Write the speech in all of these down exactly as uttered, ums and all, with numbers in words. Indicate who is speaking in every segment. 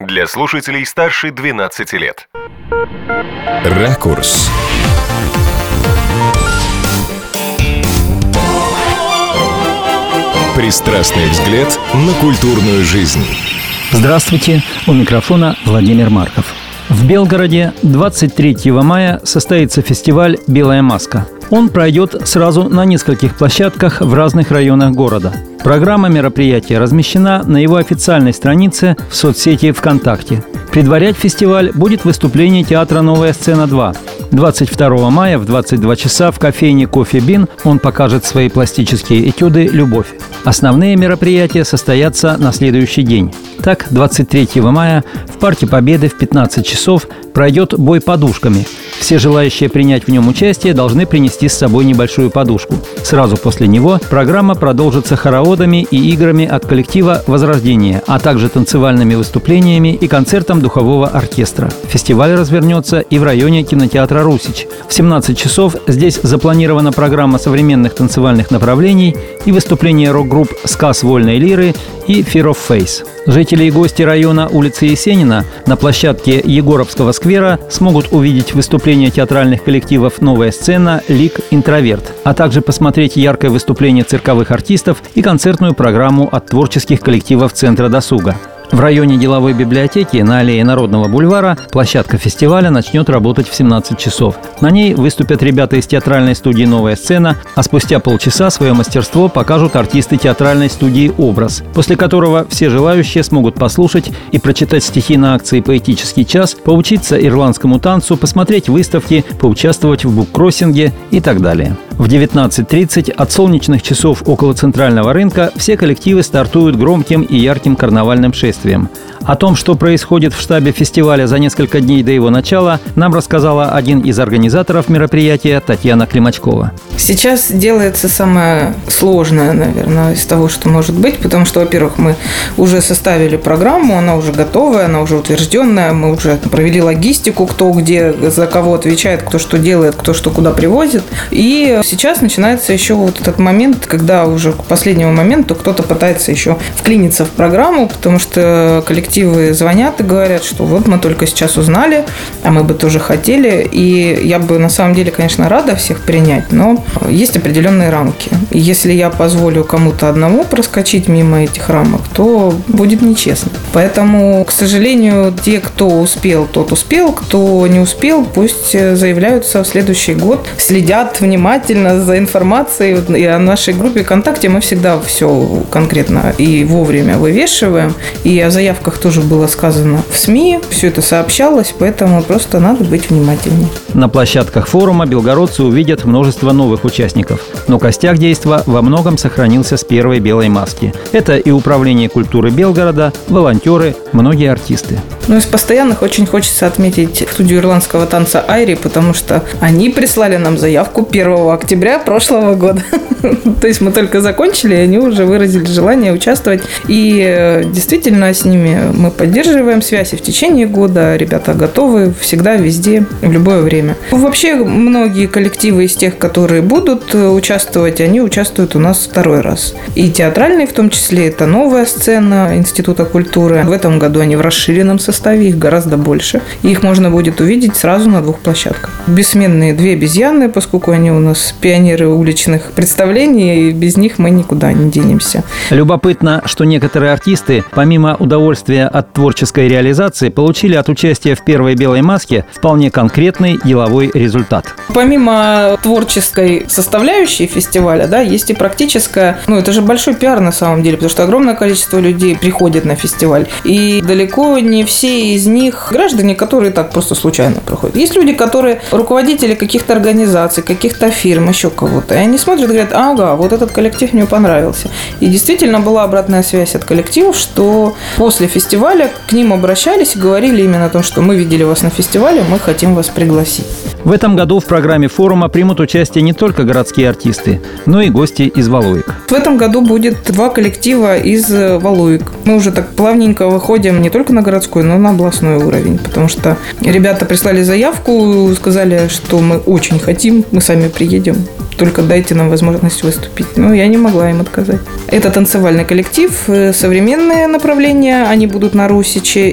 Speaker 1: Для слушателей старше двенадцати лет.
Speaker 2: Ракурс. Пристрастный взгляд на культурную жизнь.
Speaker 3: Здравствуйте, у микрофона Владимир Марков. В Белгороде двадцать третьего мая состоится фестиваль «Белая маска». Он пройдет сразу на нескольких площадках в разных районах города. Программа мероприятия размещена на его официальной странице в соцсети ВКонтакте. Предварять фестиваль будет выступление театра «Новая сцена-два». двадцать второго мая в двадцать два часа в кофейне «Кофе Бин» он покажет свои пластические этюды «Любовь». Основные мероприятия состоятся на следующий день. Так, двадцать третьего мая в Парке Победы в пятнадцать часов пройдет бой подушками. Все желающие принять в нем участие должны принести с собой небольшую подушку. Сразу после него программа продолжится хороводами и играми от коллектива «Возрождение», а также танцевальными выступлениями и концертом духового оркестра. Фестиваль развернется и в районе кинотеатра «Русич». В семнадцать часов здесь запланирована программа современных танцевальных направлений и выступления рок-групп «Сказ Вольной Лиры» и «Fear of Face». Жители и гости района улицы Есенина на площадке Егоровского сквера смогут увидеть выступления театральных коллективов «Новая сцена», «Лик», «Интроверт», а также посмотреть яркое выступление цирковых артистов и концертную программу от творческих коллективов Центра досуга. В районе деловой библиотеки на аллее Народного бульвара площадка фестиваля начнет работать в семнадцать часов. На ней выступят ребята из театральной студии «Новая сцена», а спустя полчаса свое мастерство покажут артисты театральной студии «Образ», после которого все желающие смогут послушать и прочитать стихи на акции «Поэтический час», поучиться ирландскому танцу, посмотреть выставки, поучаствовать в буккроссинге и так далее. В девятнадцать тридцать от солнечных часов около центрального рынка все коллективы стартуют громким и ярким карнавальным шествием. О том, что происходит в штабе фестиваля за несколько дней до его начала, нам рассказала один из организаторов мероприятия Татьяна Климачкова.
Speaker 4: Сейчас делается самое сложное, наверное, из того, что может быть, потому что, во-первых, мы уже составили программу, она уже готовая, она уже утвержденная, мы уже провели логистику, кто где за кого отвечает, кто что делает, кто что куда привозит. И сейчас начинается еще вот этот момент, когда уже к последнему моменту кто-то пытается еще вклиниться в программу, потому что коллективы звонят и говорят, что вот мы только сейчас узнали, а мы бы тоже хотели. И я бы на самом деле, конечно, рада всех принять, но есть определенные рамки. И если я позволю кому-то одному проскочить мимо этих рамок, то будет нечестно. Поэтому, к сожалению, те, кто успел, тот успел, кто не успел, пусть заявляются в следующий год, следят внимательно за информацией. И о нашей группе ВКонтакте мы всегда все конкретно и вовремя вывешиваем. И о заявках тоже было сказано в СМИ, все это сообщалось, поэтому просто надо быть внимательнее.
Speaker 3: На площадках форума белгородцы увидят множество новых участников, но костяк действа во многом сохранился с первой «Белой маски». Это и управление культуры Белгорода, волонтеры, многие артисты.
Speaker 4: Ну, из постоянных очень хочется отметить студию ирландского танца «Айри», потому что они прислали нам заявку первого октября прошлого года. То есть мы только закончили, и они уже выразили желание участвовать. И действительно с ними мы поддерживаем связь и в течение года. Ребята готовы всегда, везде, в любое время. Вообще, многие коллективы из тех, которые будут участвовать, они участвуют у нас второй раз. И театральные в том числе, это «Новая сцена» Института культуры. В этом году они в расширенном составе, их гораздо больше. И их можно будет увидеть сразу на двух площадках. Бессменные две обезьяны, поскольку они у нас пионеры уличных представлений, и без них мы никуда не денемся.
Speaker 3: Любопытно, что некоторые артисты, помимо удовольствия от творческой реализации, получили от участия в первой «Белой маске» вполне конкретный деловой результат.
Speaker 4: Помимо творческой составляющей фестиваля, да, есть и практическая. Ну, это же большой пиар на самом деле, потому что огромное количество людей приходит на фестиваль. И далеко не все из них граждане, которые так просто случайно проходят. Есть люди, которые руководители каких-то организаций, каких-то фирм, еще кого-то. И они смотрят и говорят: ага, вот этот коллектив мне понравился. И действительно была обратная связь от коллективов, что после фестиваля к ним обращались и говорили именно о том, что мы видели вас на фестивале, мы хотим вас пригласить.
Speaker 3: В этом году в программе форума примут участие не только городские артисты, но и гости из Валуек.
Speaker 4: В этом году будет два коллектива из Валуек. Мы уже так плавненько выходим не только на городской, но но на областной уровень. Потому что ребята прислали заявку, сказали, что мы очень хотим, мы сами приедем. Только дайте нам возможность выступить. Но я не могла им отказать. Это танцевальный коллектив, современные направления, они будут на Русиче.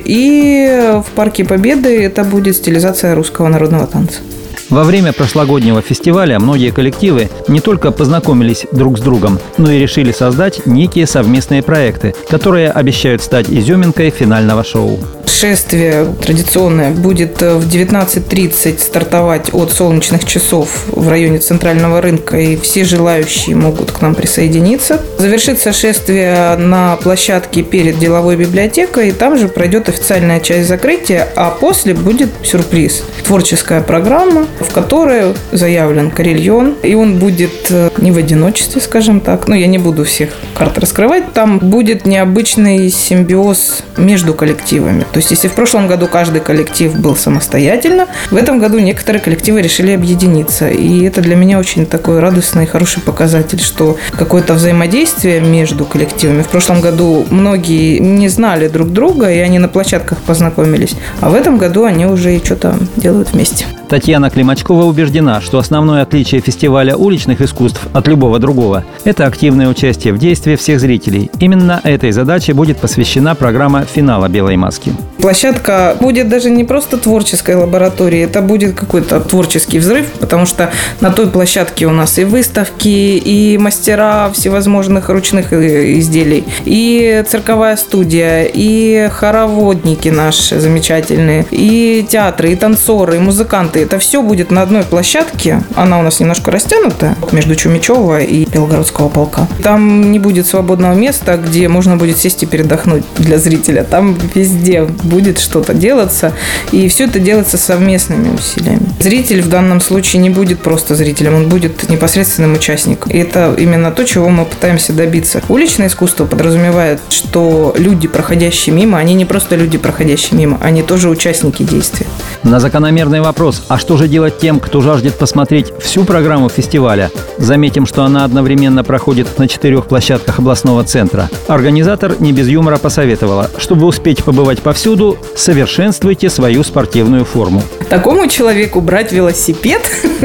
Speaker 4: И в Парке Победы это будет стилизация русского народного танца.
Speaker 3: Во время прошлогоднего фестиваля многие коллективы не только познакомились друг с другом, но и решили создать некие совместные проекты, которые обещают стать изюминкой финального шоу.
Speaker 4: Шествие традиционное будет в девятнадцать тридцать стартовать от солнечных часов в районе Центрального рынка, и все желающие могут к нам присоединиться. Завершится шествие на площадке перед деловой библиотекой, и там же пройдет официальная часть закрытия, а после будет сюрприз. Творческая программа, в которой заявлен карельон, и он будет не в одиночестве, скажем так. Ну, я не буду всех карт раскрывать. Там будет необычный симбиоз между коллективами. То есть, если в прошлом году каждый коллектив был самостоятельно, в этом году некоторые коллективы решили объединиться. И это для меня очень такой радостный и хороший показатель, что какое-то взаимодействие между коллективами. В прошлом году многие не знали друг друга, и они на площадках познакомились. А в этом году они уже и что-то делают вместе.
Speaker 3: Татьяна Климачкова убеждена, что основное отличие фестиваля уличных искусств от любого другого – это активное участие в действии всех зрителей. Именно этой задаче будет посвящена программа финала «Белой маски».
Speaker 4: Площадка будет даже не просто творческой лабораторией, это будет какой-то творческий взрыв, потому что на той площадке у нас и выставки, и мастера всевозможных ручных изделий, и цирковая студия, и хороводники наши замечательные, и театры, и танцоры, и музыканты. Это все будет на одной площадке. Она у нас немножко растянута между Чумичева и Белгородского полка. Там не будет свободного места, где можно будет сесть и передохнуть для зрителя. Там везде будет что-то делаться. И все это делается совместными усилиями. Зритель в данном случае не будет просто зрителем, он будет непосредственным участником. И это именно то, чего мы пытаемся добиться. Уличное искусство подразумевает, что люди, проходящие мимо, они не просто люди, проходящие мимо, они тоже участники действия.
Speaker 3: На закономерный вопрос, а что же делать тем, кто жаждет посмотреть всю программу фестиваля? Заметим, что она одновременно проходит на четырех площадках областного центра. Организатор не без юмора посоветовала, чтобы успеть побывать повсюду, совершенствуйте свою спортивную форму.
Speaker 4: Такому человеку брать велосипед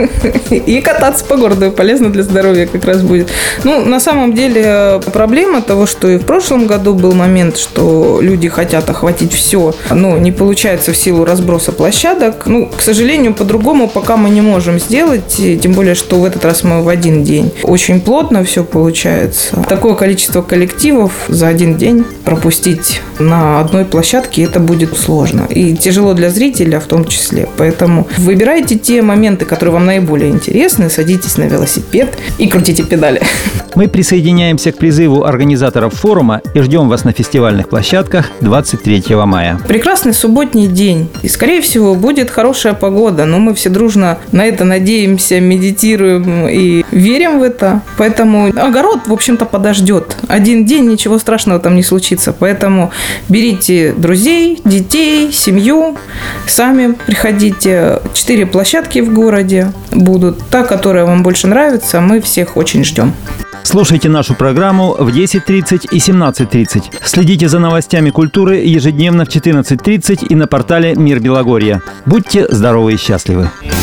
Speaker 4: и кататься по городу полезно для здоровья как раз будет. Ну, на самом деле, проблема того, что и в прошлом году был момент, что люди хотят охватить все, но не получается в силу разброса площадок. Ну, к сожалению, по-другому пока мы не можем сделать, тем более, что в этот раз мы в один день. Очень плотно все получается. Такое количество коллективов за один день пропустить на одной площадке, это будет сложно. И тяжело для зрителя в том числе. Поэтому выбирайте те моменты, которые вам наиболее интересны, садитесь на велосипед и крутите педали.
Speaker 3: Мы присоединяемся к призыву организаторов форума и ждем вас на фестивальных площадках двадцать третьего мая.
Speaker 4: Прекрасный субботний день. И, скорее всего, будет хорошая погода. Но мы все дружно на это надеемся, медитируем и верим в это. Поэтому огород, в общем-то, подождет. Один день, ничего страшного там не случится. Поэтому берите друзей, детей, семью. Сами приходите. Четыре площадки в городе будут. Та, которая вам больше нравится, мы всех очень ждем.
Speaker 3: Слушайте нашу программу в десять тридцать и семнадцать тридцать. Следите за новостями культуры ежедневно в четырнадцать тридцать и на портале «Мир Белогорья». Будьте здоровы и счастливы.